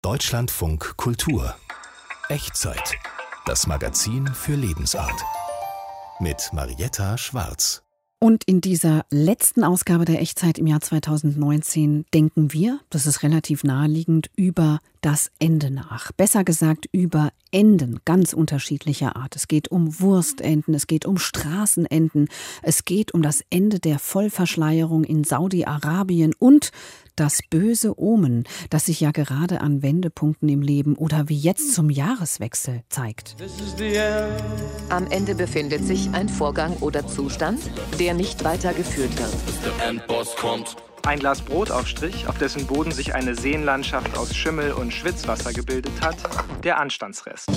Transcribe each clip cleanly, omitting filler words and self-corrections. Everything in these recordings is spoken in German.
Deutschlandfunk Kultur. Echtzeit. Das Magazin für Lebensart. Mit Marietta Schwarz. Und in dieser letzten Ausgabe der Echtzeit im Jahr 2019 denken wir, das ist relativ naheliegend, über das Ende nach. Besser gesagt über Enden ganz unterschiedlicher Art. Es geht um Wurstenten, es geht um Straßenenten, es geht um das Ende der Vollverschleierung in Saudi-Arabien und das böse Omen, das sich ja gerade an Wendepunkten im Leben oder wie jetzt zum Jahreswechsel zeigt. Am Ende befindet sich ein Vorgang oder Zustand, der nicht weitergeführt wird. Der Endboss kommt. Ein Glas Brotaufstrich, auf dessen Boden sich eine Seenlandschaft aus Schimmel und Schwitzwasser gebildet hat, der Anstandsrest.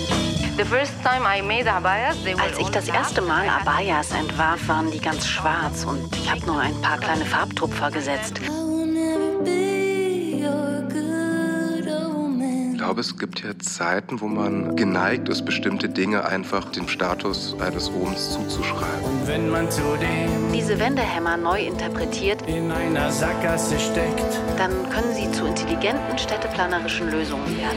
Als ich das erste Mal Abayas entwarf, waren die ganz schwarz und ich habe nur ein paar kleine Farbtupfer gesetzt. Ich glaube, es gibt ja Zeiten, wo man geneigt ist, bestimmte Dinge einfach dem Status eines Ohms zuzuschreiben. Und wenn man zudem Diese Wendehämmer neu interpretiert, in einer Sackgasse steckt, dann können sie zu intelligenten städteplanerischen Lösungen werden.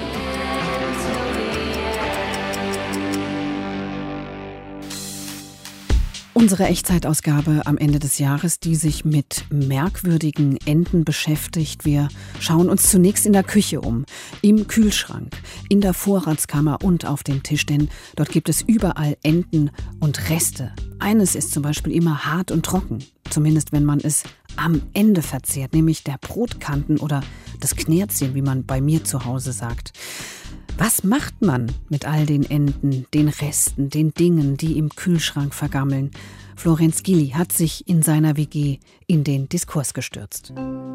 Unsere Echtzeitausgabe am Ende des Jahres, die sich mit merkwürdigen Enden beschäftigt. Wir schauen uns zunächst in der Küche um, im Kühlschrank, in der Vorratskammer und auf dem Tisch, denn dort gibt es überall Enden und Reste. Eines ist zum Beispiel immer hart und trocken, zumindest wenn man es am Ende verzehrt, nämlich der Brotkanten oder das Knärzchen, wie man bei mir zu Hause sagt. Was macht man mit all den Enden, den Resten, den Dingen, die im Kühlschrank vergammeln? Florenz Gilli hat sich in seiner WG in den Diskurs gestürzt.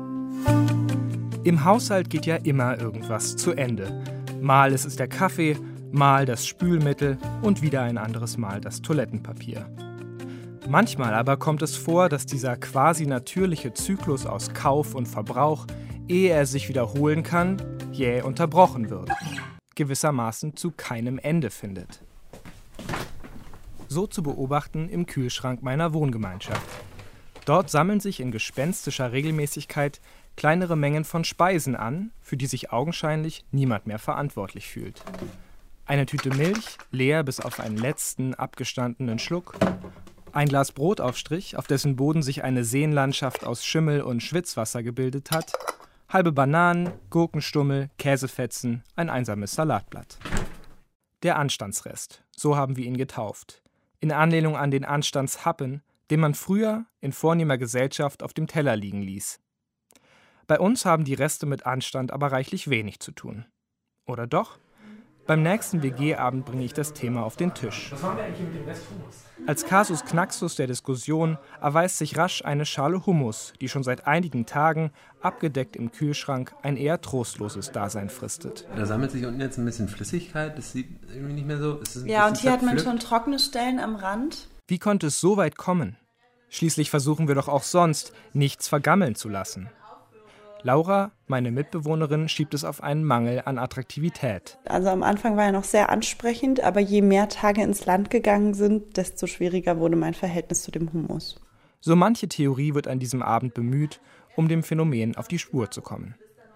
Im Haushalt geht ja immer irgendwas zu Ende. Mal ist es der Kaffee, mal das Spülmittel und wieder ein anderes Mal das Toilettenpapier. Manchmal aber kommt es vor, dass dieser quasi natürliche Zyklus aus Kauf und Verbrauch, ehe er sich wiederholen kann, jäh unterbrochen wird. Gewissermaßen zu keinem Ende findet. So zu beobachten im Kühlschrank meiner Wohngemeinschaft. Dort sammeln sich in gespenstischer Regelmäßigkeit kleinere Mengen von Speisen an, für die sich augenscheinlich niemand mehr verantwortlich fühlt. Eine Tüte Milch, leer bis auf einen letzten abgestandenen Schluck. Ein Glas Brotaufstrich, auf dessen Boden sich eine Seenlandschaft aus Schimmel und Schwitzwasser gebildet hat. Halbe Bananen, Gurkenstummel, Käsefetzen, ein einsames Salatblatt. Der Anstandsrest, so haben wir ihn getauft. In Anlehnung an den Anstandshappen, den man früher in vornehmer Gesellschaft auf dem Teller liegen ließ. Bei uns haben die Reste mit Anstand aber reichlich wenig zu tun. Oder doch? Beim nächsten WG-Abend bringe ich das Thema auf den Tisch. Was machen wir eigentlich mit dem Rest Hummus? Als Kasus Knaxus der Diskussion erweist sich rasch eine Schale Hummus, die schon seit einigen Tagen, abgedeckt im Kühlschrank, ein eher trostloses Dasein fristet. Da sammelt sich unten jetzt ein bisschen Flüssigkeit, das sieht irgendwie nicht mehr so... Ja, und hier hat man schon trockene Stellen am Rand. Wie konnte es so weit kommen? Schließlich versuchen wir doch auch sonst, nichts vergammeln zu lassen. Laura, meine Mitbewohnerin, schiebt es auf einen Mangel an Attraktivität. Also am Anfang war er noch sehr ansprechend, aber je mehr Tage ins Land gegangen sind, desto schwieriger wurde mein Verhältnis zu dem Hummus. So manche Theorie wird an diesem Abend bemüht, um dem Phänomen auf die Spur zu kommen.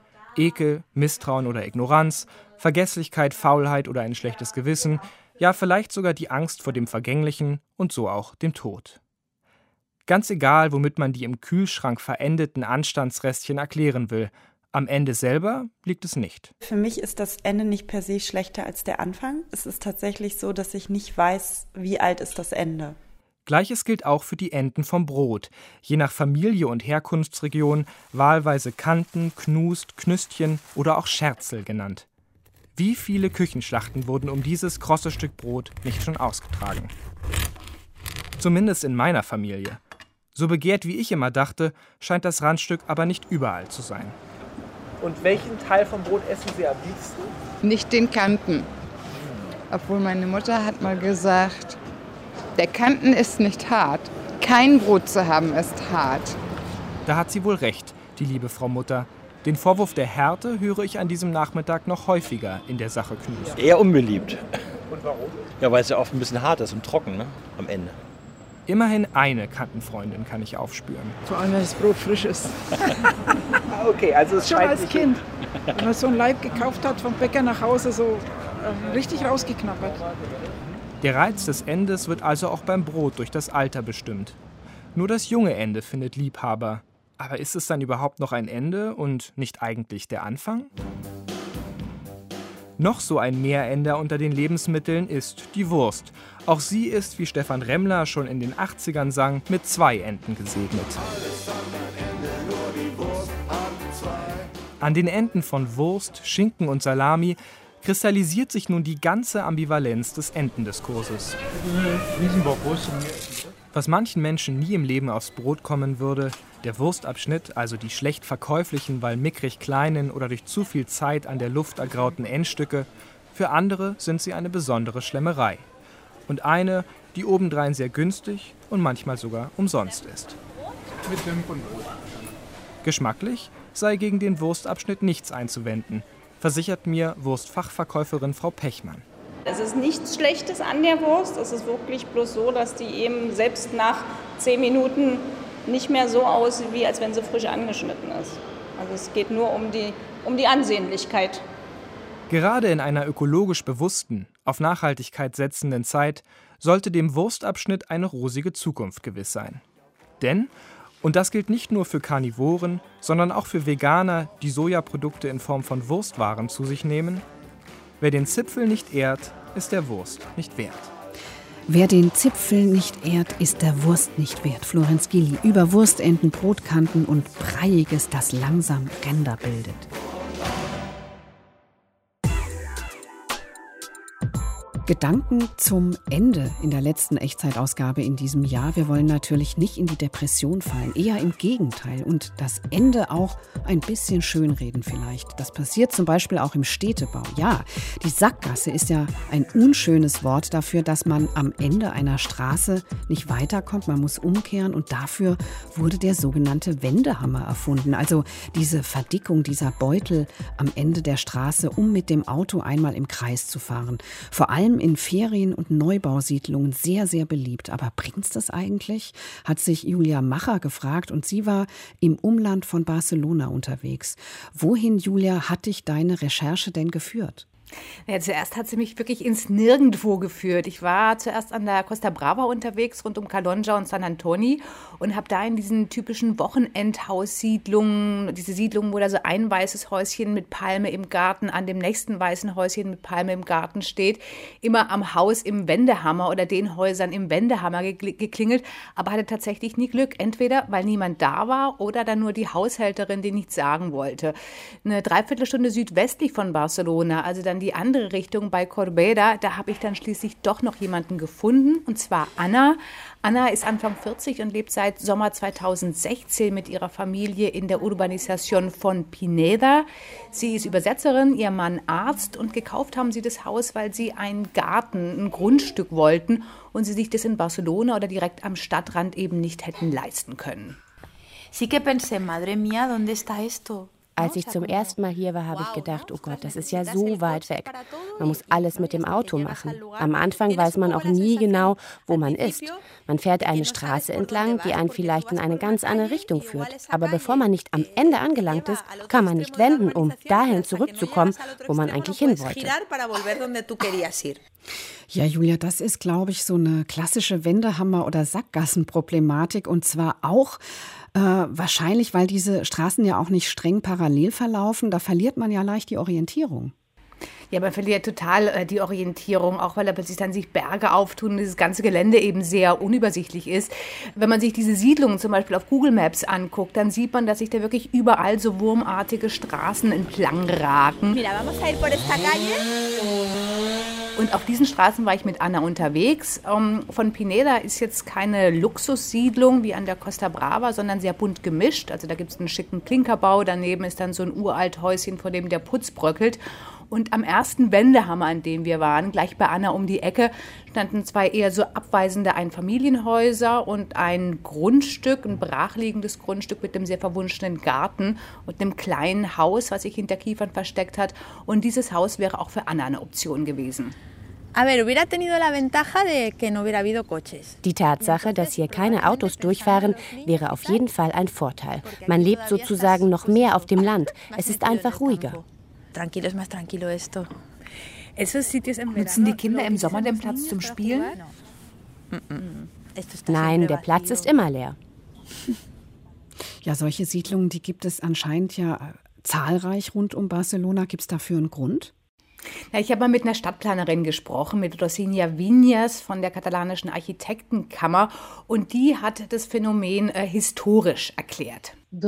Ekel, Misstrauen oder Ignoranz, Vergesslichkeit, Faulheit oder ein schlechtes Gewissen, ja vielleicht sogar die Angst vor dem Vergänglichen und so auch dem Tod. Ganz egal, womit man die im Kühlschrank verendeten Anstandsrestchen erklären will, am Ende selber liegt es nicht. Für mich ist das Ende nicht per se schlechter als der Anfang. Es ist tatsächlich so, dass ich nicht weiß, wie alt ist das Ende. Gleiches gilt auch für die Enden vom Brot. Je nach Familie und Herkunftsregion wahlweise Kanten, Knust, Knüstchen oder auch Scherzel genannt. Wie viele Küchenschlachten wurden um dieses krosse Stück Brot nicht schon ausgetragen? Zumindest in meiner Familie. So begehrt wie ich immer dachte, scheint das Randstück aber nicht überall zu sein. Und welchen Teil vom Brot essen Sie am liebsten? Nicht den Kanten. Obwohl meine Mutter hat mal gesagt, der Kanten ist nicht hart. Kein Brot zu haben ist hart. Da hat sie wohl recht, die liebe Frau Mutter. Den Vorwurf der Härte höre ich an diesem Nachmittag noch häufiger in der Sache Knust. Eher unbeliebt. Und warum? Ja, weil es ja oft ein bisschen hart ist und trocken, ne? Am Ende. Immerhin eine Kantenfreundin kann ich aufspüren. Vor allem, wenn das Brot frisch ist. Okay, also es schon scheint als nicht Kind. Wenn man so ein Laib gekauft hat vom Bäcker nach Hause, so richtig rausgeknabbert. Der Reiz des Endes wird also auch beim Brot durch das Alter bestimmt. Nur das junge Ende findet Liebhaber. Aber ist es dann überhaupt noch ein Ende und nicht eigentlich der Anfang? Noch so ein Mehrender unter den Lebensmitteln ist die Wurst. Auch sie ist, wie Stefan Remmler schon in den 80ern sang, mit 2 Enden gesegnet. An den Enden von Wurst, Schinken und Salami kristallisiert sich nun die ganze Ambivalenz des Entendiskurses. Was manchen Menschen nie im Leben aufs Brot kommen würde, der Wurstabschnitt, also die schlecht verkäuflichen, weil mickrig kleinen oder durch zu viel Zeit an der Luft ergrauten Endstücke, für andere sind sie eine besondere Schlemmerei. Und eine, die obendrein sehr günstig und manchmal sogar umsonst ist. Geschmacklich sei gegen den Wurstabschnitt nichts einzuwenden, versichert mir Wurstfachverkäuferin Frau Pechmann. Es ist nichts Schlechtes an der Wurst, es ist wirklich bloß so, dass die eben selbst nach 10 Minuten nicht mehr so aussieht, wie als wenn sie frisch angeschnitten ist. Also es geht nur um die Ansehnlichkeit. Gerade in einer ökologisch bewussten, auf Nachhaltigkeit setzenden Zeit sollte dem Wurstabschnitt eine rosige Zukunft gewiss sein. Denn, und das gilt nicht nur für Karnivoren, sondern auch für Veganer, die Sojaprodukte in Form von Wurstwaren zu sich nehmen, wer den Zipfel nicht ehrt, ist der Wurst nicht wert. Wer den Zipfel nicht ehrt, ist der Wurst nicht wert. Florenz Gilli über Wurstenden, Brotkanten und Breiiges, das langsam Ränder bildet. Gedanken zum Ende in der letzten Echtzeitausgabe in diesem Jahr. Wir wollen natürlich nicht in die Depression fallen, eher im Gegenteil. Und das Ende auch ein bisschen schönreden vielleicht. Das passiert zum Beispiel auch im Städtebau. Ja, die Sackgasse ist ja ein unschönes Wort dafür, dass man am Ende einer Straße nicht weiterkommt. Man muss umkehren und dafür wurde der sogenannte Wendehammer erfunden. Also diese Verdickung, dieser Beutel am Ende der Straße, um mit dem Auto einmal im Kreis zu fahren. Vor allem in Ferien- und Neubausiedlungen sehr, sehr beliebt. Aber bringt's das eigentlich? Hat sich Julia Macher gefragt und sie war im Umland von Barcelona unterwegs. Wohin, Julia, hat dich deine Recherche denn geführt? Ja, zuerst hat sie mich wirklich ins Nirgendwo geführt. Ich war zuerst an der Costa Brava unterwegs, rund um Calonja und San Antoni und habe da in diesen typischen Wochenendhaussiedlungen, diese Siedlungen, wo da so ein weißes Häuschen mit Palme im Garten an dem nächsten weißen Häuschen mit Palme im Garten steht, immer am Haus im Wendehammer oder den Häusern im Wendehammer geklingelt, aber hatte tatsächlich nie Glück. Entweder, weil niemand da war oder dann nur die Haushälterin, die nichts sagen wollte. Eine Dreiviertelstunde südwestlich von Barcelona, also dann die andere Richtung bei Corbera, da habe ich dann schließlich doch noch jemanden gefunden, und zwar Anna. Anna ist Anfang 40 und lebt seit Sommer 2016 mit ihrer Familie in der Urbanisation von Pineda. Sie ist Übersetzerin, ihr Mann Arzt, und gekauft haben sie das Haus, weil sie einen Garten, ein Grundstück wollten und sie sich das in Barcelona oder direkt am Stadtrand eben nicht hätten leisten können. Sí que pensé, madre mía, ¿dónde está esto? Als ich zum ersten Mal hier war, habe ich gedacht, oh Gott, das ist ja so weit weg. Man muss alles mit dem Auto machen. Am Anfang weiß man auch nie genau, wo man ist. Man fährt eine Straße entlang, die einen vielleicht in eine ganz andere Richtung führt. Aber bevor man nicht am Ende angelangt ist, kann man nicht wenden, um dahin zurückzukommen, wo man eigentlich hin wollte. Ja, Julia, das ist, glaube ich, so eine klassische Wendehammer- oder Sackgassenproblematik. Und zwar auch wahrscheinlich, weil diese Straßen ja auch nicht streng parallel verlaufen. Da verliert man ja leicht die Orientierung. Ja, man verliert total die Orientierung, auch weil da plötzlich dann sich Berge auftun und dieses ganze Gelände eben sehr unübersichtlich ist. Wenn man sich diese Siedlungen zum Beispiel auf Google Maps anguckt, dann sieht man, dass sich da wirklich überall so wurmartige Straßen entlang ragen. Mira, vamos a ir por esta calle. Und auf diesen Straßen war ich mit Anna unterwegs. Von Pineda ist jetzt keine Luxussiedlung wie an der Costa Brava, sondern sehr bunt gemischt. Also da gibt es einen schicken Klinkerbau, daneben ist dann so ein uralt Häuschen, vor dem der Putz bröckelt. Und am ersten Wendehammer, an dem wir waren, gleich bei Anna um die Ecke, standen zwei eher so abweisende Einfamilienhäuser und ein Grundstück, ein brachliegendes Grundstück mit einem sehr verwunschenen Garten und einem kleinen Haus, was sich hinter Kiefern versteckt hat. Und dieses Haus wäre auch für Anna eine Option gewesen. Die Tatsache, dass hier keine Autos durchfahren, wäre auf jeden Fall ein Vorteil. Man lebt sozusagen noch mehr auf dem Land. Es ist einfach ruhiger. Nutzen die Kinder im Sommer den Platz zum Spielen? Nein, der Platz ist immer leer. Ja, solche Siedlungen, die gibt es anscheinend ja zahlreich rund um Barcelona. Gibt es dafür einen Grund? Ja, ich habe mal mit einer Stadtplanerin gesprochen, mit Rosina Viñas von der katalanischen Architektenkammer, und die hat das Phänomen historisch erklärt.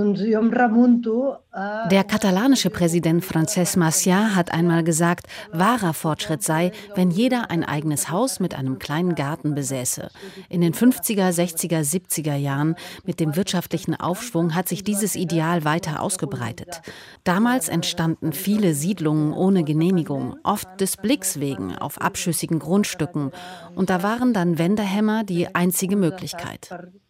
Der katalanische Präsident Francesc Macià hat einmal gesagt, wahrer Fortschritt sei, wenn jeder ein eigenes Haus mit einem kleinen Garten besäße. In den 50er, 60er, 70er Jahren mit dem wirtschaftlichen Aufschwung hat sich dieses Ideal weiter ausgebreitet. Damals entstanden viele Siedlungen ohne Genehmigung, oft des Blicks wegen auf abschüssigen Grundstücken. Und da waren dann Wendehämmer die einzige Möglichkeit.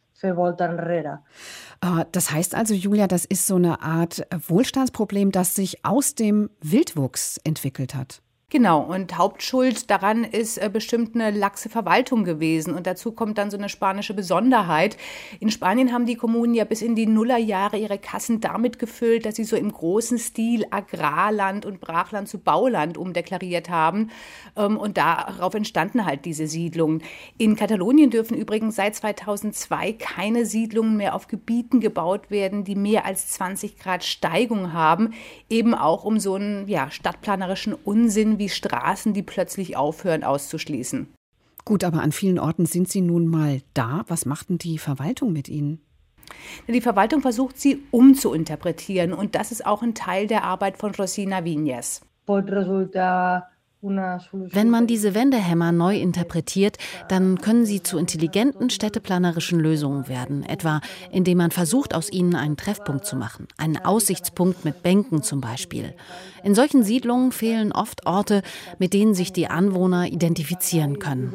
Das heißt also, Julia, das ist so eine Art Wohlstandsproblem, das sich aus dem Wildwuchs entwickelt hat. Genau, und Hauptschuld daran ist bestimmt eine laxe Verwaltung gewesen. Und dazu kommt dann so eine spanische Besonderheit. In Spanien haben die Kommunen ja bis in die Nullerjahre ihre Kassen damit gefüllt, dass sie so im großen Stil Agrarland und Brachland zu Bauland umdeklariert haben. Und darauf entstanden halt diese Siedlungen. In Katalonien dürfen übrigens seit 2002 keine Siedlungen mehr auf Gebieten gebaut werden, die mehr als 20 Grad Steigung haben. Eben auch um so einen stadtplanerischen Unsinn wie Straßen, die plötzlich aufhören, auszuschließen. Gut, aber an vielen Orten sind Sie nun mal da. Was macht denn die Verwaltung mit Ihnen? Die Verwaltung versucht, sie umzuinterpretieren. Und das ist auch ein Teil der Arbeit von Rosina Viñas. Wenn man diese Wendehämmer neu interpretiert, dann können sie zu intelligenten städteplanerischen Lösungen werden, etwa indem man versucht, aus ihnen einen Treffpunkt zu machen, einen Aussichtspunkt mit Bänken zum Beispiel. In solchen Siedlungen fehlen oft Orte, mit denen sich die Anwohner identifizieren können.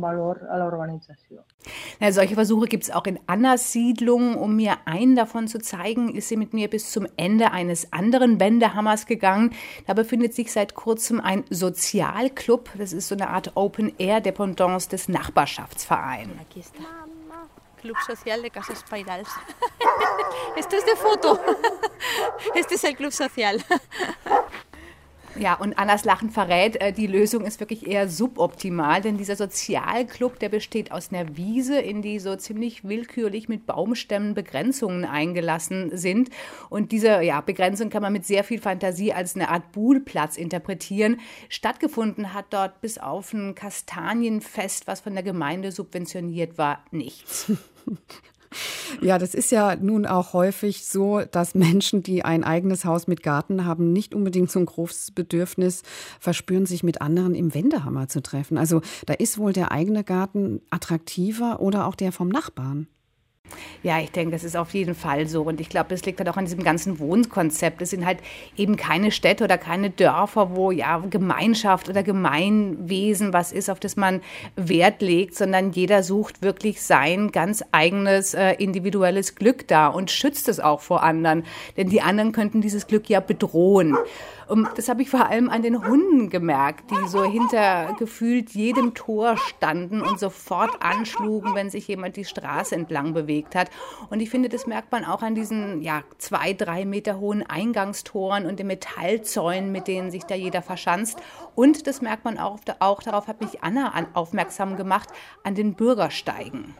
Ja, solche Versuche gibt es auch in Annas Siedlung. Um mir einen davon zu zeigen, ist sie mit mir bis zum Ende eines anderen Wendehammers gegangen. Da befindet sich seit kurzem ein Sozialclub. Das ist so eine Art Open-Air-Dependance des Nachbarschaftsvereins. Club Social de Casas Pairals. Esto es de foto. Este es el Club Social. Ja, und Annas Lachen verrät, die Lösung ist wirklich eher suboptimal, denn dieser Sozialclub, der besteht aus einer Wiese, in die so ziemlich willkürlich mit Baumstämmen Begrenzungen eingelassen sind. Und diese Begrenzung kann man mit sehr viel Fantasie als eine Art Buhlplatz interpretieren. Stattgefunden hat dort bis auf ein Kastanienfest, was von der Gemeinde subventioniert war, nichts. Ja, das ist ja nun auch häufig so, dass Menschen, die ein eigenes Haus mit Garten haben, nicht unbedingt so ein großes Bedürfnis verspüren, sich mit anderen im Wendehammer zu treffen. Also da ist wohl der eigene Garten attraktiver oder auch der vom Nachbarn. Ja, ich denke, das ist auf jeden Fall so. Und ich glaube, das liegt halt auch an diesem ganzen Wohnkonzept. Es sind halt eben keine Städte oder keine Dörfer, wo Gemeinschaft oder Gemeinwesen was ist, auf das man Wert legt, sondern jeder sucht wirklich sein ganz eigenes individuelles Glück da und schützt es auch vor anderen. Denn die anderen könnten dieses Glück ja bedrohen. Das habe ich vor allem an den Hunden gemerkt, die so hinter gefühlt jedem Tor standen und sofort anschlugen, wenn sich jemand die Straße entlang bewegt hat. Und ich finde, das merkt man auch an diesen 2-3 Meter hohen Eingangstoren und den Metallzäunen, mit denen sich da jeder verschanzt. Und das merkt man auch darauf hat mich Anna aufmerksam gemacht, an den Bürgersteigen.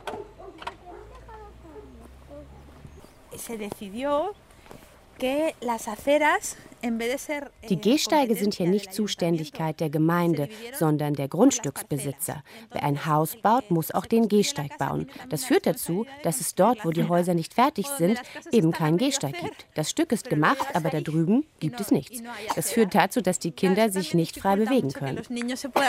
Se decidió que las aceras Die Gehsteige sind hier nicht Zuständigkeit der Gemeinde, sondern der Grundstücksbesitzer. Wer ein Haus baut, muss auch den Gehsteig bauen. Das führt dazu, dass es dort, wo die Häuser nicht fertig sind, eben keinen Gehsteig gibt. Das Stück ist gemacht, aber da drüben gibt es nichts. Das führt dazu, dass die Kinder sich nicht frei bewegen können.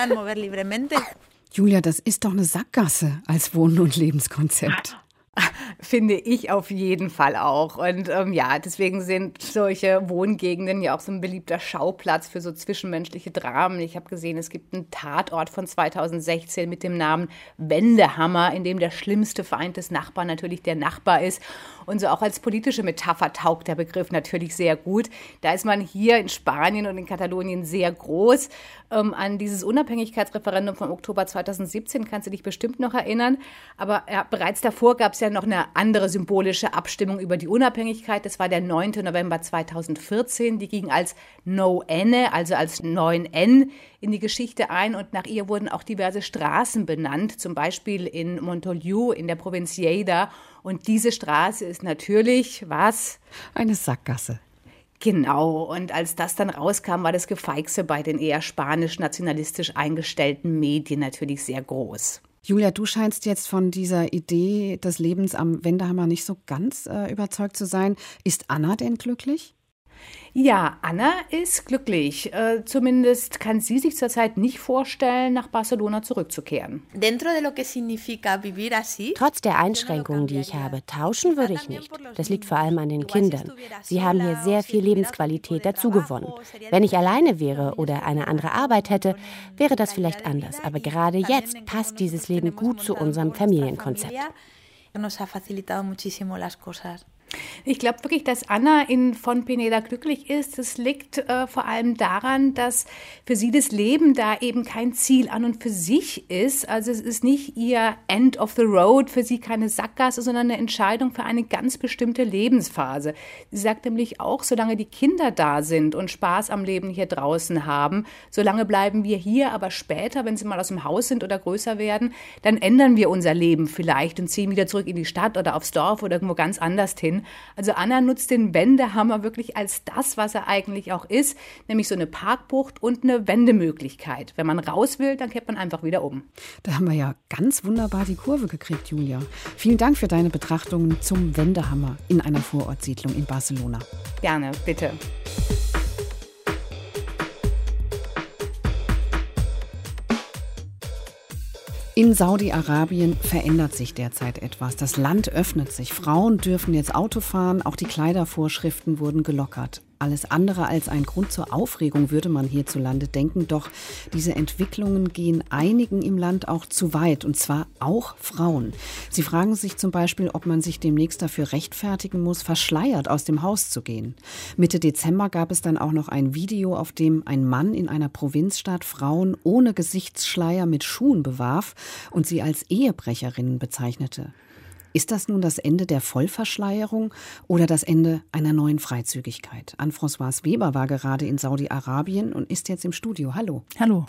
Julia, das ist doch eine Sackgasse als Wohn- und Lebenskonzept. Finde ich auf jeden Fall auch. Und deswegen sind solche Wohngegenden ja auch so ein beliebter Schauplatz für so zwischenmenschliche Dramen. Ich habe gesehen, es gibt einen Tatort von 2016 mit dem Namen Wendehammer, in dem der schlimmste Feind des Nachbarn natürlich der Nachbar ist. Und so auch als politische Metapher taugt der Begriff natürlich sehr gut. Da ist man hier in Spanien und in Katalonien sehr groß. An dieses Unabhängigkeitsreferendum vom Oktober 2017 kannst du dich bestimmt noch erinnern. Aber bereits davor gab es ja noch eine andere symbolische Abstimmung über die Unabhängigkeit. Das war der 9. November 2014. Die ging als No-Enne, also als 9N, in die Geschichte ein. Und nach ihr wurden auch diverse Straßen benannt, zum Beispiel in Montoliu in der Provinz Lleida. Und diese Straße ist natürlich, was? Eine Sackgasse. Genau, und als das dann rauskam, war das Gefeixe bei den eher spanisch-nationalistisch eingestellten Medien natürlich sehr groß. Julia, du scheinst jetzt von dieser Idee des Lebens am Wendehammer nicht so ganz überzeugt zu sein. Ist Anna denn glücklich? Ja, Anna ist glücklich. Zumindest kann sie sich zurzeit nicht vorstellen, nach Barcelona zurückzukehren. Trotz der Einschränkungen, die ich habe, tauschen würde ich nicht. Das liegt vor allem an den Kindern. Sie haben hier sehr viel Lebensqualität dazugewonnen. Wenn ich alleine wäre oder eine andere Arbeit hätte, wäre das vielleicht anders. Aber gerade jetzt passt dieses Leben gut zu unserem Familienkonzept. Ich glaube wirklich, dass Anna von Peneda glücklich ist. Das liegt vor allem daran, dass für sie das Leben da eben kein Ziel an und für sich ist. Also es ist nicht ihr End of the Road, für sie keine Sackgasse, sondern eine Entscheidung für eine ganz bestimmte Lebensphase. Sie sagt nämlich auch, solange die Kinder da sind und Spaß am Leben hier draußen haben, solange bleiben wir hier, aber später, wenn sie mal aus dem Haus sind oder größer werden, dann ändern wir unser Leben vielleicht und ziehen wieder zurück in die Stadt oder aufs Dorf oder irgendwo ganz anders hin. Also Anna nutzt den Wendehammer wirklich als das, was er eigentlich auch ist, nämlich so eine Parkbucht und eine Wendemöglichkeit. Wenn man raus will, dann kehrt man einfach wieder um. Da haben wir ja ganz wunderbar die Kurve gekriegt, Julia. Vielen Dank für deine Betrachtungen zum Wendehammer in einer Vorortsiedlung in Barcelona. Gerne, bitte. In Saudi-Arabien verändert sich derzeit etwas. Das Land öffnet sich. Frauen dürfen jetzt Auto fahren. Auch die Kleidervorschriften wurden gelockert. Alles andere als ein Grund zur Aufregung würde man hierzulande denken. Doch diese Entwicklungen gehen einigen im Land auch zu weit. Und zwar auch Frauen. Sie fragen sich zum Beispiel, ob man sich demnächst dafür rechtfertigen muss, verschleiert aus dem Haus zu gehen. Mitte Dezember gab es dann auch noch ein Video, auf dem ein Mann in einer Provinzstadt Frauen ohne Gesichtsschleier mit Schuhen bewarf und sie als Ehebrecherinnen bezeichnete. Ist das nun das Ende der Vollverschleierung oder das Ende einer neuen Freizügigkeit? Anne-Françoise Weber war gerade in Saudi-Arabien und ist jetzt im Studio. Hallo. Hallo.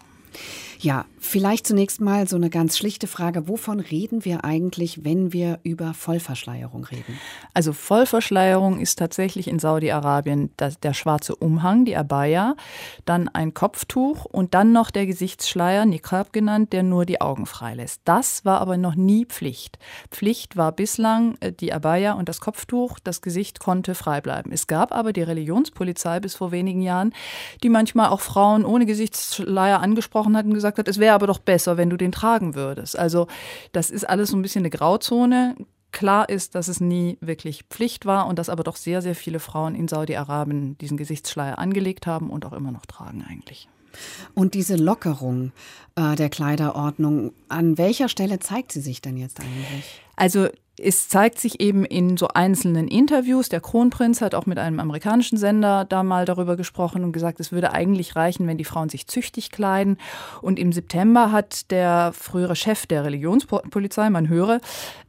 Ja, vielleicht zunächst mal so eine ganz schlichte Frage. Wovon reden wir eigentlich, wenn wir über Vollverschleierung reden? Also Vollverschleierung ist tatsächlich in Saudi-Arabien der schwarze Umhang, die Abaya, dann ein Kopftuch und dann noch der Gesichtsschleier, Niqab genannt, der nur die Augen freilässt. Das war aber noch nie Pflicht. Pflicht war bislang die Abaya und das Kopftuch, das Gesicht konnte frei bleiben. Es gab aber die Religionspolizei bis vor wenigen Jahren, die manchmal auch Frauen ohne Gesichtsschleier angesprochen hat und gesagt hat, es wäre aber doch besser, wenn du den tragen würdest. Also das ist alles so ein bisschen eine Grauzone. Klar ist, dass es nie wirklich Pflicht war und dass aber doch sehr, sehr viele Frauen in Saudi-Arabien diesen Gesichtsschleier angelegt haben und auch immer noch tragen eigentlich. Und diese Lockerung der Kleiderordnung, an welcher Stelle zeigt sie sich denn jetzt eigentlich? Also es zeigt sich eben in so einzelnen Interviews. Der Kronprinz hat auch mit einem amerikanischen Sender da mal darüber gesprochen und gesagt, es würde eigentlich reichen, wenn die Frauen sich züchtig kleiden. Und im September hat der frühere Chef der Religionspolizei, man höre,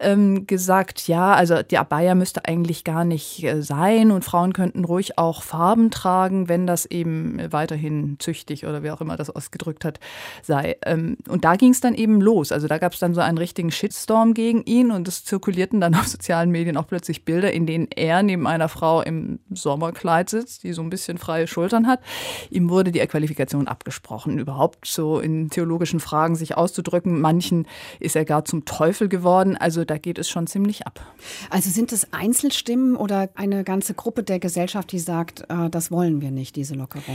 gesagt, ja, also die Abaya müsste eigentlich gar nicht sein und Frauen könnten ruhig auch Farben tragen, wenn das eben weiterhin züchtig oder wie auch immer das ausgedrückt hat, sei. Und da ging es dann eben los. Also da gab es dann so einen richtigen Shitstorm gegen ihn und es zirkulierten dann auf sozialen Medien auch plötzlich Bilder, in denen er neben einer Frau im Sommerkleid sitzt, die so ein bisschen freie Schultern hat. Ihm wurde die Qualifikation abgesprochen, überhaupt so in theologischen Fragen sich auszudrücken. Manchen ist er gar zum Teufel geworden. Also da geht es schon ziemlich ab. Also sind es Einzelstimmen oder eine ganze Gruppe der Gesellschaft, die sagt, das wollen wir nicht, diese Lockerung?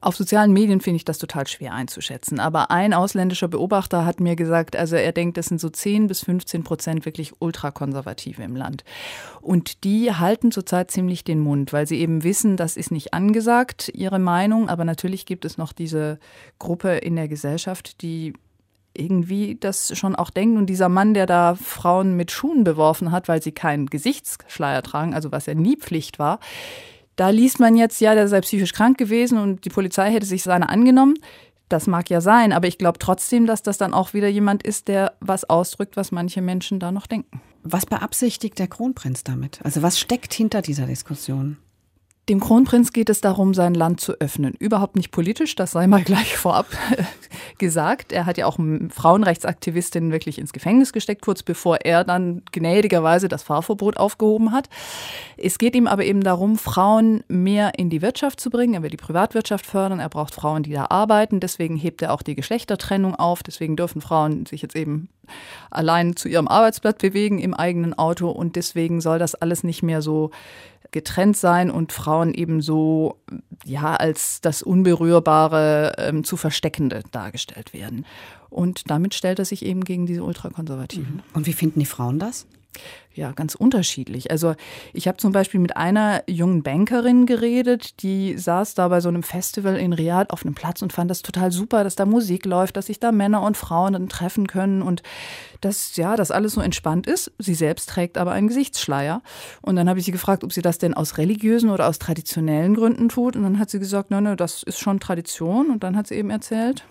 Auf sozialen Medien finde ich das total schwer einzuschätzen. Aber ein ausländischer Beobachter hat mir gesagt, also er denkt, es sind so 10-15% wirklich Ultrakonservative im Land. Und die halten zurzeit ziemlich den Mund, weil sie eben wissen, das ist nicht angesagt, ihre Meinung. Aber natürlich gibt es noch diese Gruppe in der Gesellschaft, die irgendwie das schon auch denken. Und dieser Mann, der da Frauen mit Schuhen beworfen hat, weil sie keinen Gesichtsschleier tragen, also was ja nie Pflicht war, da liest man jetzt, ja, der sei psychisch krank gewesen und die Polizei hätte sich seiner angenommen. Das mag ja sein, aber ich glaube trotzdem, dass das dann auch wieder jemand ist, der was ausdrückt, was manche Menschen da noch denken. Was beabsichtigt der Kronprinz damit? Also was steckt hinter dieser Diskussion? Dem Kronprinz geht es darum, sein Land zu öffnen. Überhaupt nicht politisch, das sei mal gleich vorab gesagt. Er hat ja auch Frauenrechtsaktivistinnen wirklich ins Gefängnis gesteckt, kurz bevor er dann gnädigerweise das Fahrverbot aufgehoben hat. Es geht ihm aber eben darum, Frauen mehr in die Wirtschaft zu bringen. Er will die Privatwirtschaft fördern, er braucht Frauen, die da arbeiten. Deswegen hebt er auch die Geschlechtertrennung auf. Deswegen dürfen Frauen sich jetzt eben allein zu ihrem Arbeitsplatz bewegen im eigenen Auto. Und deswegen soll das alles nicht mehr so getrennt sein und Frauen eben so als das Unberührbare zu Versteckende dargestellt werden. Und damit stellt er sich eben gegen diese Ultrakonservativen. Und wie finden die Frauen das? Ja, ganz unterschiedlich. Also ich habe zum Beispiel mit einer jungen Bankerin geredet, die saß da bei so einem Festival in Riyadh auf einem Platz und fand das total super, dass da Musik läuft, dass sich da Männer und Frauen dann treffen können und dass das alles so entspannt ist. Sie selbst trägt aber einen Gesichtsschleier. Und dann habe ich sie gefragt, ob sie das denn aus religiösen oder aus traditionellen Gründen tut. Und dann hat sie gesagt, nein, das ist schon Tradition. Und dann hat sie eben erzählt: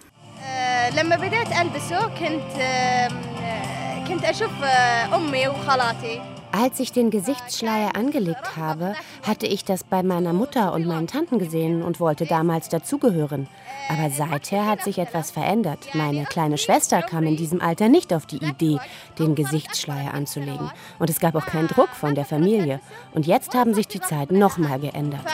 Als ich den Gesichtsschleier angelegt habe, hatte ich das bei meiner Mutter und meinen Tanten gesehen und wollte damals dazugehören. Aber seither hat sich etwas verändert. Meine kleine Schwester kam in diesem Alter nicht auf die Idee, den Gesichtsschleier anzulegen. Und es gab auch keinen Druck von der Familie. Und jetzt haben sich die Zeiten nochmal geändert.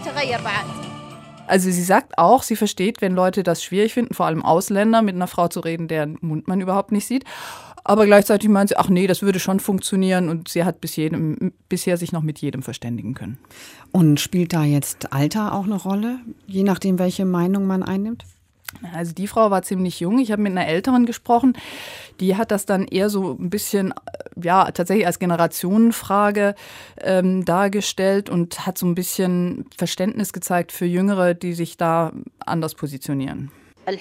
Also sie sagt auch, sie versteht, wenn Leute das schwierig finden, vor allem Ausländer, mit einer Frau zu reden, deren Mund man überhaupt nicht sieht. Aber gleichzeitig meint sie, ach nee, das würde schon funktionieren und sie hat bisher sich noch mit jedem verständigen können. Und spielt da jetzt Alter auch eine Rolle, je nachdem, welche Meinung man einnimmt? Also die Frau war ziemlich jung. Ich habe mit einer Älteren gesprochen. Die hat das dann eher so ein bisschen, tatsächlich als Generationenfrage dargestellt und hat so ein bisschen Verständnis gezeigt für Jüngere, die sich da anders positionieren.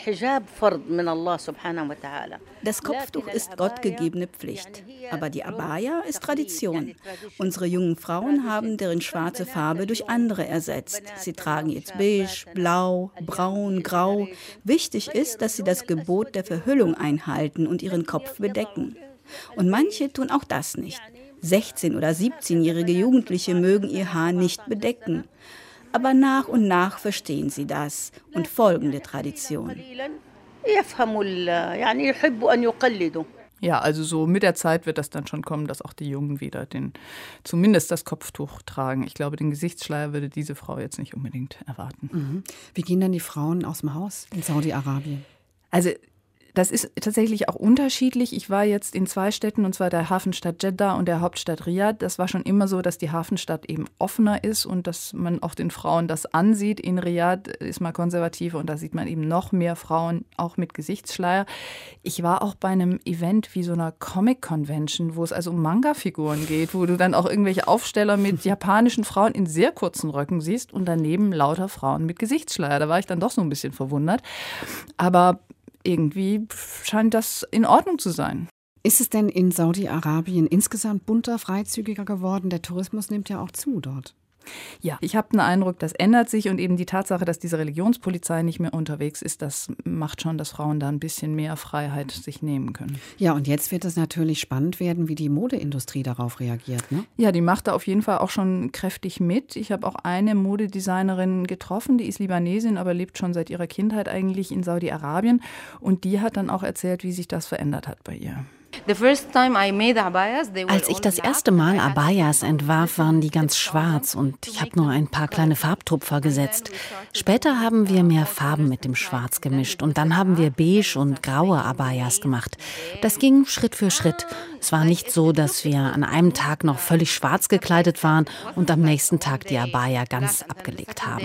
Das Kopftuch ist gottgegebene Pflicht, aber die Abaya ist Tradition. Unsere jungen Frauen haben deren schwarze Farbe durch andere ersetzt. Sie tragen jetzt beige, blau, braun, grau. Wichtig ist, dass sie das Gebot der Verhüllung einhalten und ihren Kopf bedecken. Und manche tun auch das nicht. 16- oder 17-jährige Jugendliche mögen ihr Haar nicht bedecken. Aber nach und nach verstehen sie das und folgen der Tradition. Ja, also so mit der Zeit wird das dann schon kommen, dass auch die Jungen wieder zumindest das Kopftuch tragen. Ich glaube, den Gesichtsschleier würde diese Frau jetzt nicht unbedingt erwarten. Mhm. Wie gehen dann die Frauen aus dem Haus in Saudi-Arabien? Also das ist tatsächlich auch unterschiedlich. Ich war jetzt in 2 Städten, und zwar der Hafenstadt Jeddah und der Hauptstadt Riyadh. Das war schon immer so, dass die Hafenstadt eben offener ist und dass man auch den Frauen das ansieht. In Riyadh ist man konservativer und da sieht man eben noch mehr Frauen, auch mit Gesichtsschleier. Ich war auch bei einem Event wie so einer Comic-Convention, wo es also um Manga-Figuren geht, wo du dann auch irgendwelche Aufsteller mit japanischen Frauen in sehr kurzen Röcken siehst und daneben lauter Frauen mit Gesichtsschleier. Da war ich dann doch so ein bisschen verwundert. Aber irgendwie scheint das in Ordnung zu sein. Ist es denn in Saudi-Arabien insgesamt bunter, freizügiger geworden? Der Tourismus nimmt ja auch zu dort. Ja, ich habe den Eindruck, das ändert sich und eben die Tatsache, dass diese Religionspolizei nicht mehr unterwegs ist, das macht schon, dass Frauen da ein bisschen mehr Freiheit sich nehmen können. Ja, und jetzt wird es natürlich spannend werden, wie die Modeindustrie darauf reagiert, ne? Ja, die macht da auf jeden Fall auch schon kräftig mit. Ich habe auch eine Modedesignerin getroffen, die ist Libanesin, aber lebt schon seit ihrer Kindheit eigentlich in Saudi-Arabien und die hat dann auch erzählt, wie sich das verändert hat bei ihr. Als ich das erste Mal Abayas entwarf, waren die ganz schwarz und ich habe nur ein paar kleine Farbtupfer gesetzt. Später haben wir mehr Farben mit dem Schwarz gemischt und dann haben wir beige und graue Abayas gemacht. Das ging Schritt für Schritt. Es war nicht so, dass wir an einem Tag noch völlig schwarz gekleidet waren und am nächsten Tag die Abaya ganz abgelegt haben.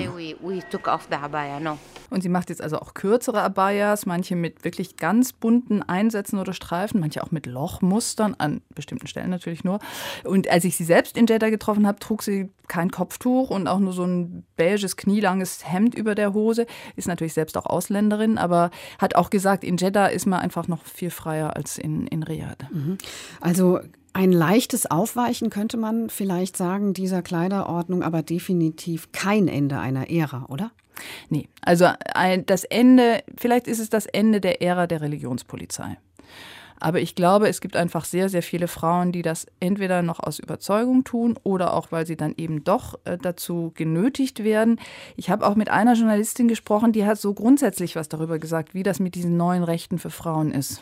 Und sie macht jetzt also auch kürzere Abayas, manche mit wirklich ganz bunten Einsätzen oder Streifen, manche auch mit Lochmustern, an bestimmten Stellen natürlich nur. Und als ich sie selbst in Jeddah getroffen habe, trug sie kein Kopftuch und auch nur so ein beiges, knielanges Hemd über der Hose. Ist natürlich selbst auch Ausländerin, aber hat auch gesagt, in Jeddah ist man einfach noch viel freier als in Riyadh. Also ein leichtes Aufweichen könnte man vielleicht sagen, dieser Kleiderordnung, aber definitiv kein Ende einer Ära, oder? Nee, also das Ende, vielleicht ist es das Ende der Ära der Religionspolizei. Aber ich glaube, es gibt einfach sehr, sehr viele Frauen, die das entweder noch aus Überzeugung tun oder auch, weil sie dann eben doch dazu genötigt werden. Ich habe auch mit einer Journalistin gesprochen, die hat so grundsätzlich was darüber gesagt, wie das mit diesen neuen Rechten für Frauen ist.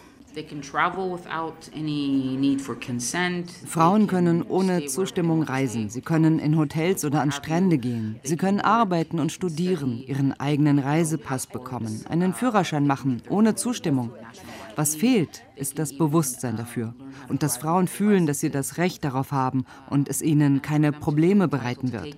Frauen können ohne Zustimmung reisen. Sie können in Hotels oder an Strände gehen. Sie können arbeiten und studieren, ihren eigenen Reisepass bekommen, einen Führerschein machen, ohne Zustimmung. Was fehlt, ist das Bewusstsein dafür. Und dass Frauen fühlen, dass sie das Recht darauf haben und es ihnen keine Probleme bereiten wird.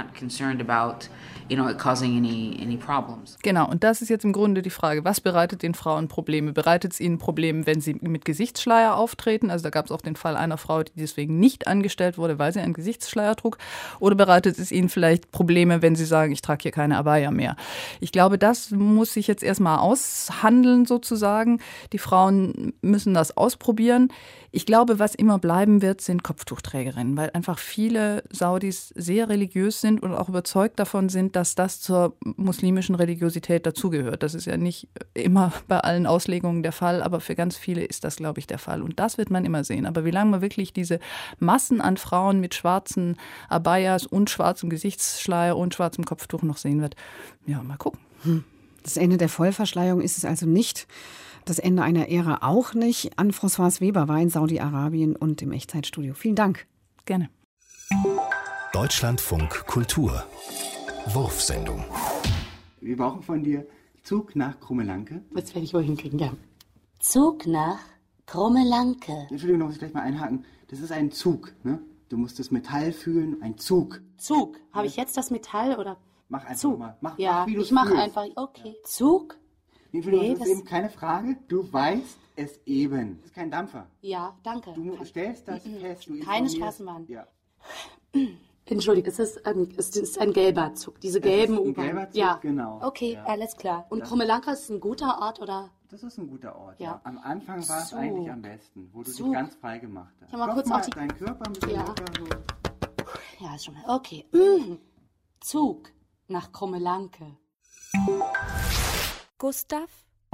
Genau, und das ist jetzt im Grunde die Frage, was bereitet den Frauen Probleme? Bereitet es ihnen Probleme, wenn sie mit Gesichtsschleier auftreten? Also da gab es auch den Fall einer Frau, die deswegen nicht angestellt wurde, weil sie einen Gesichtsschleier trug. Oder bereitet es ihnen vielleicht Probleme, wenn sie sagen, ich trage hier keine Abaya mehr? Ich glaube, das muss sich jetzt erstmal aushandeln sozusagen. Die Frauen müssen das ausprobieren. Ich glaube, was immer bleiben wird, sind Kopftuchträgerinnen, weil einfach viele Saudis sehr religiös sind und auch überzeugt davon sind, dass das zur muslimischen Religiosität dazugehört. Das ist ja nicht immer bei allen Auslegungen der Fall, aber für ganz viele ist das, glaube ich, der Fall. Und das wird man immer sehen. Aber wie lange man wirklich diese Massen an Frauen mit schwarzen Abayas und schwarzem Gesichtsschleier und schwarzem Kopftuch noch sehen wird, ja, mal gucken. Das Ende der Vollverschleierung ist es also nicht. Das Ende einer Ära auch nicht. Anne-Françoise Weber war in Saudi-Arabien und im Echtzeitstudio. Vielen Dank. Gerne. Deutschlandfunk Kultur. Wurfsendung. Wir brauchen von dir Zug nach Krummelanke. Das werde ich wohl hinkriegen, ja. Zug nach Krummelanke. Entschuldigung, da muss ich gleich mal einhaken. Das ist ein Zug, ne? Du musst das Metall fühlen, ein Zug. Zug. Habe ich jetzt das Metall oder? Mach einfach Zug. Mal. Mach, ja, wie du ich mache fühlst. einfach. Okay. Zug. Entschuldigung, das ist eben keine Frage. Du weißt es eben. Das ist kein Dampfer. Ja, danke. Du stellst das fest. Du keine informierst. Straßenbahn. Ja. Entschuldigung, es ist ein gelber Zug. Diese gelben ein U-Bahn. gelber Zug, ja, genau. Okay, ja. Alles klar. Und Das- Krummelanke ist ein guter Ort, oder? Das ist ein guter Ort. Ja. Am Anfang war es Zug. eigentlich am besten, wo du dich Zug. ganz frei gemacht hast. Ich mach mal Klopf kurz mal auf die- deinen Körper ein bisschen Ja. locker. So. Ja, ist schon mal. Okay. Zug nach Krummelanke. Gustav?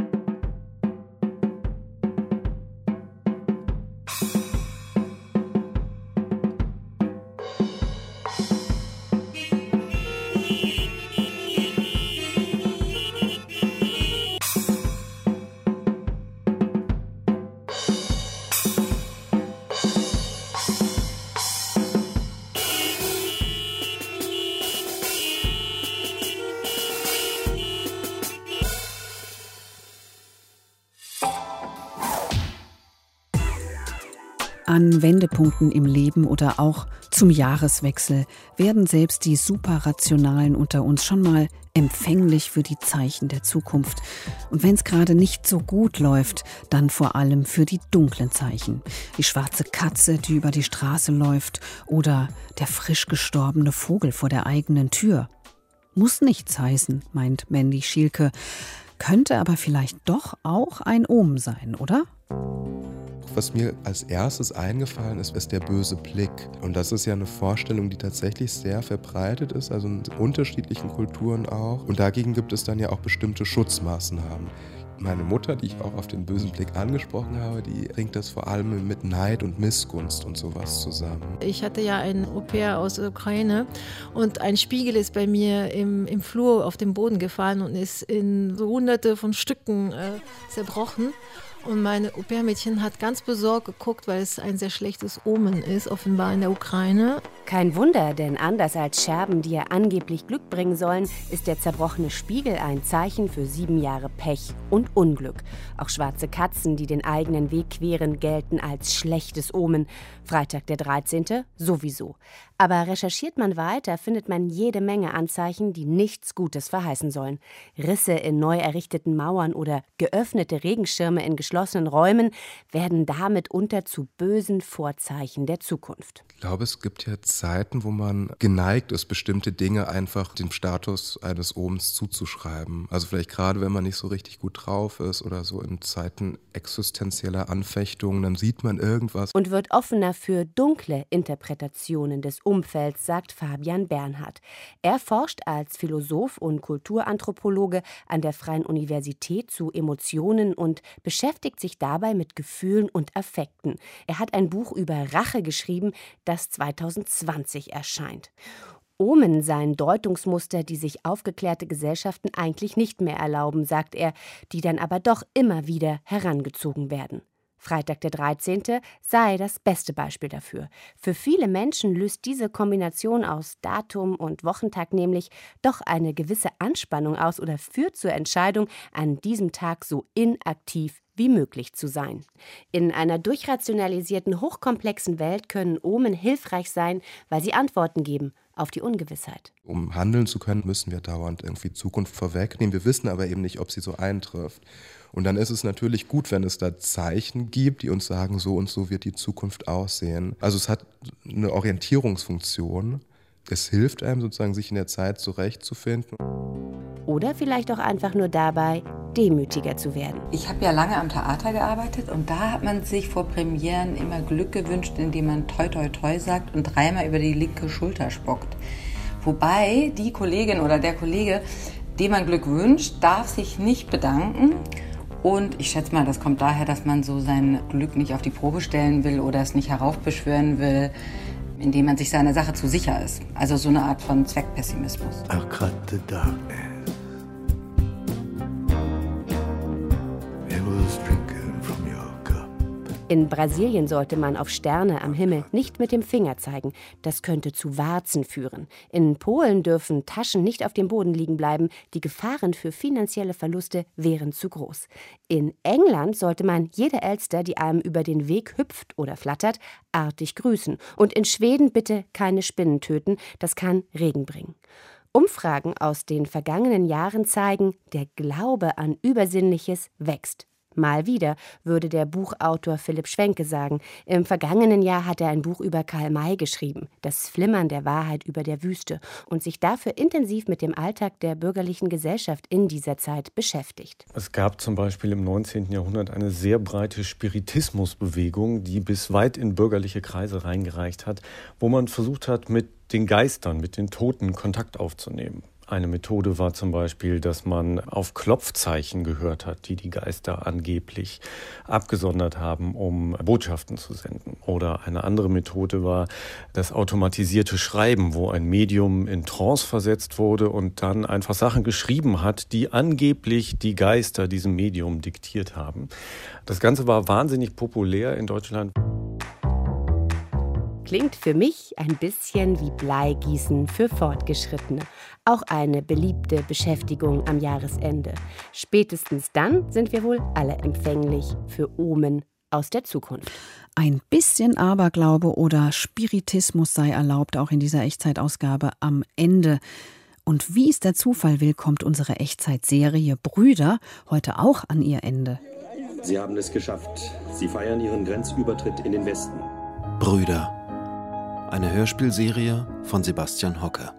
An Wendepunkten im Leben oder auch zum Jahreswechsel werden selbst die Superrationalen unter uns schon mal empfänglich für die Zeichen der Zukunft. Und wenn es gerade nicht so gut läuft, dann vor allem für die dunklen Zeichen. Die schwarze Katze, die über die Straße läuft, oder der frisch gestorbene Vogel vor der eigenen Tür. Muss nichts heißen, meint Mandy Schielke, könnte aber vielleicht doch auch ein Omen sein, oder? Was mir als erstes eingefallen ist, ist der böse Blick. Und das ist ja eine Vorstellung, die tatsächlich sehr verbreitet ist, also in unterschiedlichen Kulturen auch. Und dagegen gibt es dann ja auch bestimmte Schutzmaßnahmen. Meine Mutter, die ich auch auf den bösen Blick angesprochen habe, die bringt das vor allem mit Neid und Missgunst und sowas zusammen. Ich hatte ja ein Au-pair aus der Ukraine und ein Spiegel ist bei mir im Flur auf den Boden gefallen und ist in so hunderte von Stücken zerbrochen. Und meine Au-pair-Mädchen hat ganz besorgt geguckt, weil es ein sehr schlechtes Omen ist, offenbar in der Ukraine. Kein Wunder, denn anders als Scherben, die ja angeblich Glück bringen sollen, ist der zerbrochene Spiegel ein Zeichen für 7 Jahre Pech und Unglück. Auch schwarze Katzen, die den eigenen Weg queren, gelten als schlechtes Omen. Freitag der 13. sowieso. Aber recherchiert man weiter, findet man jede Menge Anzeichen, die nichts Gutes verheißen sollen. Risse in neu errichteten Mauern oder geöffnete Regenschirme in geschlossenen Räumen werden damit mitunter zu bösen Vorzeichen der Zukunft. Ich glaube, es gibt ja Zeiten, wo man geneigt ist, bestimmte Dinge einfach dem Status eines Omens zuzuschreiben. Also vielleicht gerade, wenn man nicht so richtig gut drauf ist oder so in Zeiten existenzieller Anfechtungen, dann sieht man irgendwas. Und wird offener für dunkle Interpretationen des Umfelds, sagt Fabian Bernhard. Er forscht als Philosoph und Kulturanthropologe an der Freien Universität zu Emotionen und beschäftigt sich dabei mit Gefühlen und Affekten. Er hat ein Buch über Rache geschrieben, das 2020 erscheint. Omen seien Deutungsmuster, die sich aufgeklärte Gesellschaften eigentlich nicht mehr erlauben, sagt er, die dann aber doch immer wieder herangezogen werden. Freitag der 13. sei das beste Beispiel dafür. Für viele Menschen löst diese Kombination aus Datum und Wochentag nämlich doch eine gewisse Anspannung aus oder führt zur Entscheidung, an diesem Tag so inaktiv wie möglich zu sein. In einer durchrationalisierten, hochkomplexen Welt können Omen hilfreich sein, weil sie Antworten geben auf die Ungewissheit. Um handeln zu können, müssen wir dauernd irgendwie Zukunft vorwegnehmen. Wir wissen aber eben nicht, ob sie so eintrifft. Und dann ist es natürlich gut, wenn es da Zeichen gibt, die uns sagen, so und so wird die Zukunft aussehen. Also es hat eine Orientierungsfunktion. Es hilft einem sozusagen, sich in der Zeit zurechtzufinden. Oder vielleicht auch einfach nur dabei, demütiger zu werden. Ich habe ja lange am Theater gearbeitet und da hat man sich vor Premieren immer Glück gewünscht, indem man toi toi toi sagt und 3-mal über die linke Schulter spuckt. Wobei die Kollegin oder der Kollege, dem man Glück wünscht, darf sich nicht bedanken. Und ich schätze mal, das kommt daher, dass man so sein Glück nicht auf die Probe stellen will oder es nicht heraufbeschwören will, indem man sich seiner Sache zu sicher ist. Also so eine Art von Zweckpessimismus. I cut the darkness. It was drinking from your cup. In Brasilien sollte man auf Sterne am Himmel nicht mit dem Finger zeigen. Das könnte zu Warzen führen. In Polen dürfen Taschen nicht auf dem Boden liegen bleiben. Die Gefahren für finanzielle Verluste wären zu groß. In England sollte man jede Elster, die einem über den Weg hüpft oder flattert, artig grüßen. Und in Schweden bitte keine Spinnen töten. Das kann Regen bringen. Umfragen aus den vergangenen Jahren zeigen, der Glaube an Übersinnliches wächst. Mal wieder, würde der Buchautor Philipp Schwenke sagen. Im vergangenen Jahr hat er ein Buch über Karl May geschrieben, Das Flimmern der Wahrheit über der Wüste, und sich dafür intensiv mit dem Alltag der bürgerlichen Gesellschaft in dieser Zeit beschäftigt. Es gab zum Beispiel im 19. Jahrhundert eine sehr breite Spiritismusbewegung, die bis weit in bürgerliche Kreise reingereicht hat, wo man versucht hat, mit den Geistern, mit den Toten Kontakt aufzunehmen. Eine Methode war zum Beispiel, dass man auf Klopfzeichen gehört hat, die die Geister angeblich abgesondert haben, um Botschaften zu senden. Oder eine andere Methode war das automatisierte Schreiben, wo ein Medium in Trance versetzt wurde und dann einfach Sachen geschrieben hat, die angeblich die Geister diesem Medium diktiert haben. Das Ganze war wahnsinnig populär in Deutschland. Klingt für mich ein bisschen wie Bleigießen für Fortgeschrittene. Auch eine beliebte Beschäftigung am Jahresende. Spätestens dann sind wir wohl alle empfänglich für Omen aus der Zukunft. Ein bisschen Aberglaube oder Spiritismus sei erlaubt, auch in dieser Echtzeitausgabe am Ende. Und wie es der Zufall will, kommt unsere Echtzeitserie Brüder heute auch an ihr Ende. Sie haben es geschafft. Sie feiern ihren Grenzübertritt in den Westen. Brüder. Eine Hörspielserie von Sebastian Hocker.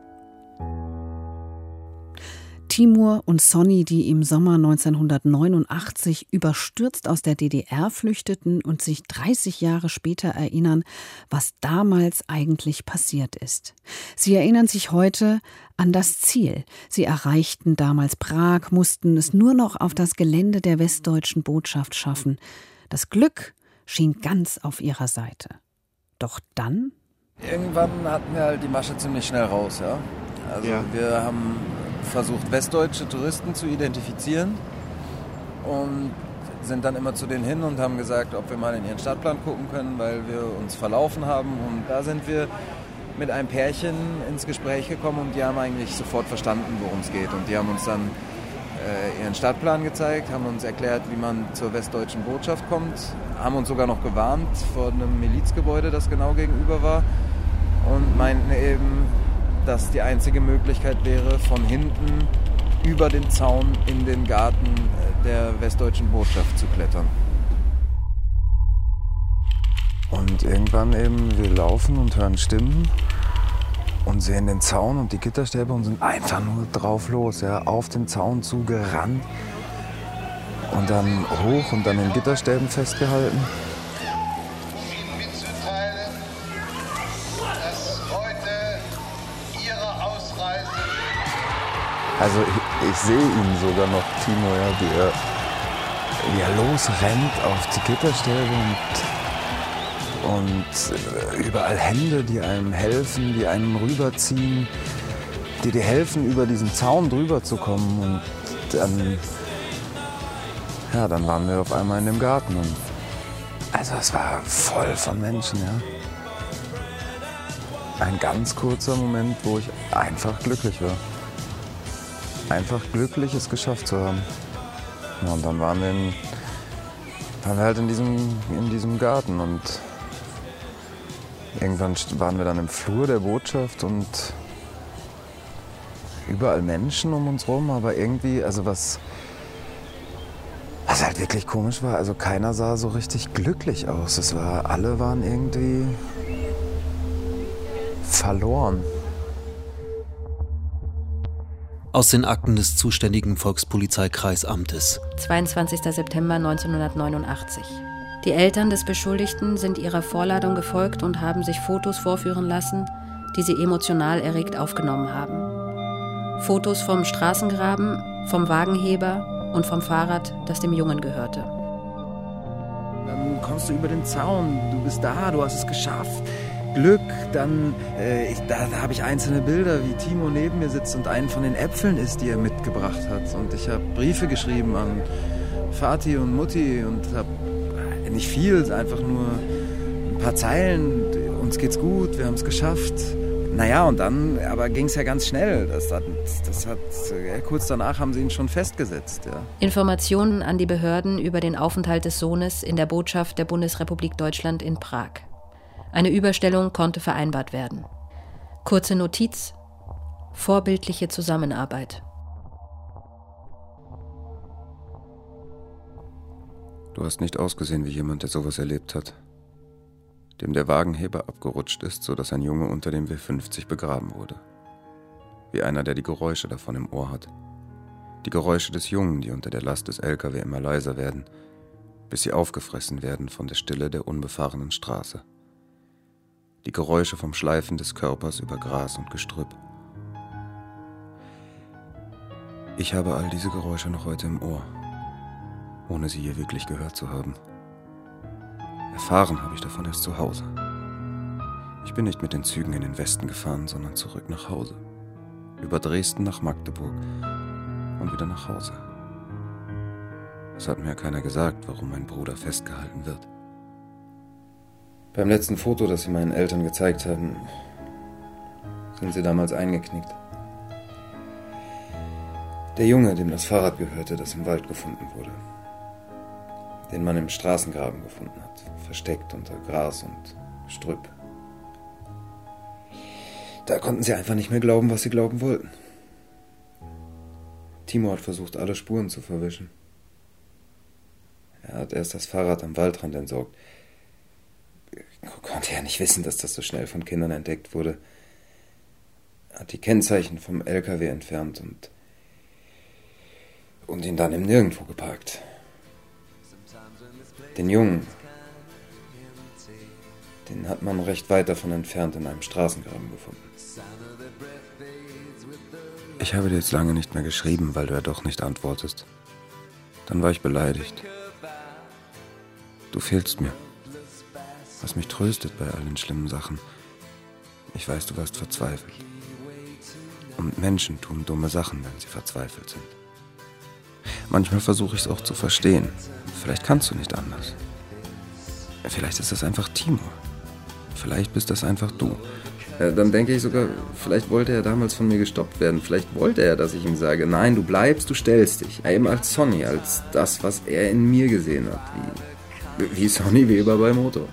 Timur und Sonny, die im Sommer 1989 überstürzt aus der DDR flüchteten und sich 30 Jahre später erinnern, was damals eigentlich passiert ist. Sie erinnern sich heute an das Ziel. Sie erreichten damals Prag, mussten es nur noch auf das Gelände der westdeutschen Botschaft schaffen. Das Glück schien ganz auf ihrer Seite. Doch dann? Irgendwann hatten wir halt die Masche ziemlich schnell raus, ja. Also wir haben versucht, westdeutsche Touristen zu identifizieren und sind dann immer zu denen hin und haben gesagt, ob wir mal in ihren Stadtplan gucken können, weil wir uns verlaufen haben. Und da sind wir mit einem Pärchen ins Gespräch gekommen und die haben eigentlich sofort verstanden, worum es geht. Und die haben uns dann ihren Stadtplan gezeigt, haben uns erklärt, wie man zur westdeutschen Botschaft kommt, haben uns sogar noch gewarnt vor einem Milizgebäude, das genau gegenüber war und meinten eben, dass die einzige Möglichkeit wäre, von hinten über den Zaun in den Garten der westdeutschen Botschaft zu klettern. Und irgendwann eben, wir laufen und hören Stimmen und sehen den Zaun und die Gitterstäbe und sind einfach nur drauf los, ja, auf den Zaun zugerannt und dann hoch und dann in Gitterstäben festgehalten. Also ich sehe ihn sogar noch, Timo, ja, wie er losrennt auf die Gitterstäbe und überall Hände, die einem helfen, die einem rüberziehen, die dir helfen, über diesen Zaun drüber zu kommen. Und dann waren wir auf einmal in dem Garten. Und also es war voll von Menschen, ja. Ein ganz kurzer Moment, wo ich einfach glücklich war. Einfach glücklich, es geschafft zu haben. Ja, und dann waren wir halt in diesem Garten und irgendwann waren wir dann im Flur der Botschaft und überall Menschen um uns rum, aber irgendwie, also was halt wirklich komisch war, also keiner sah so richtig glücklich aus. Alle waren irgendwie verloren. Aus den Akten des zuständigen Volkspolizeikreisamtes. 22. September 1989. Die Eltern des Beschuldigten sind ihrer Vorladung gefolgt und haben sich Fotos vorführen lassen, die sie emotional erregt aufgenommen haben. Fotos vom Straßengraben, vom Wagenheber und vom Fahrrad, das dem Jungen gehörte. Dann kommst du über den Zaun, du bist da, du hast es geschafft. Glück, dann da habe ich einzelne Bilder, wie Timo neben mir sitzt und einen von den Äpfeln isst, die er mitgebracht hat. Und ich habe Briefe geschrieben an Vati und Mutti und habe nicht viel, einfach nur ein paar Zeilen. Uns geht's gut, wir haben es geschafft. Naja, und dann aber ging es ja ganz schnell. Kurz danach haben sie ihn schon festgesetzt. Ja. Informationen an die Behörden über den Aufenthalt des Sohnes in der Botschaft der Bundesrepublik Deutschland in Prag. Eine Überstellung konnte vereinbart werden. Kurze Notiz: vorbildliche Zusammenarbeit. Du hast nicht ausgesehen wie jemand, der sowas erlebt hat. Dem der Wagenheber abgerutscht ist, sodass ein Junge unter dem W50 begraben wurde. Wie einer, der die Geräusche davon im Ohr hat. Die Geräusche des Jungen, die unter der Last des LKW immer leiser werden, bis sie aufgefressen werden von der Stille der unbefahrenen Straße. Die Geräusche vom Schleifen des Körpers über Gras und Gestrüpp. Ich habe all diese Geräusche noch heute im Ohr, ohne sie je wirklich gehört zu haben. Erfahren habe ich davon erst zu Hause. Ich bin nicht mit den Zügen in den Westen gefahren, sondern zurück nach Hause. Über Dresden nach Magdeburg und wieder nach Hause. Es hat mir keiner gesagt, warum mein Bruder festgehalten wird. Beim letzten Foto, das sie meinen Eltern gezeigt haben, sind sie damals eingeknickt. Der Junge, dem das Fahrrad gehörte, das im Wald gefunden wurde. Den man im Straßengraben gefunden hat, versteckt unter Gras und Gestrüpp. Da konnten sie einfach nicht mehr glauben, was sie glauben wollten. Timo hat versucht, alle Spuren zu verwischen. Er hat erst das Fahrrad am Waldrand entsorgt. Konnte ja nicht wissen, dass das so schnell von Kindern entdeckt wurde. Hat die Kennzeichen vom LKW entfernt und ihn dann im Nirgendwo geparkt. Den Jungen, den hat man recht weit davon entfernt in einem Straßengraben gefunden. Ich habe dir jetzt lange nicht mehr geschrieben, weil du ja doch nicht antwortest. Dann war ich beleidigt. Du fehlst mir. Was mich tröstet bei all den schlimmen Sachen. Ich weiß, du warst verzweifelt. Und Menschen tun dumme Sachen, wenn sie verzweifelt sind. Manchmal versuche ich es auch zu verstehen. Vielleicht kannst du nicht anders. Vielleicht ist das einfach Timo. Vielleicht bist das einfach du. Dann denke ich sogar, vielleicht wollte er damals von mir gestoppt werden. Vielleicht wollte er, dass ich ihm sage, nein, du bleibst, du stellst dich. Eben als Sonny, als das, was er in mir gesehen hat. Wie Sonny Weber bei Motor.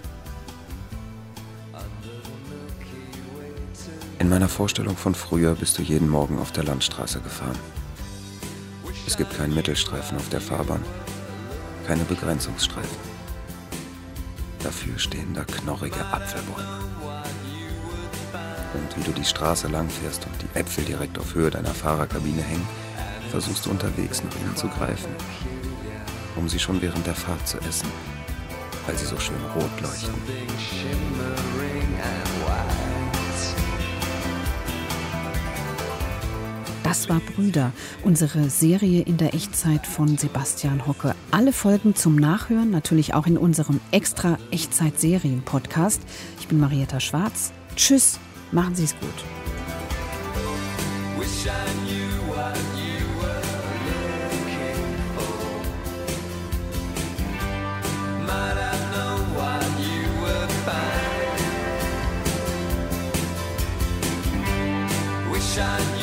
In meiner Vorstellung von früher bist du jeden Morgen auf der Landstraße gefahren. Es gibt keinen Mittelstreifen auf der Fahrbahn, keine Begrenzungsstreifen. Dafür stehen da knorrige Apfelbäume. Und wie du die Straße lang fährst und die Äpfel direkt auf Höhe deiner Fahrerkabine hängen, versuchst du unterwegs nach ihnen zu greifen, um sie schon während der Fahrt zu essen, weil sie so schön rot leuchten. Das war Brüder, unsere Serie in der Echtzeit von Sebastian Hocke. Alle Folgen zum Nachhören, natürlich auch in unserem extra Echtzeit-Serien-Podcast. Ich bin Marietta Schwarz. Tschüss, machen Sie es gut. Wish I knew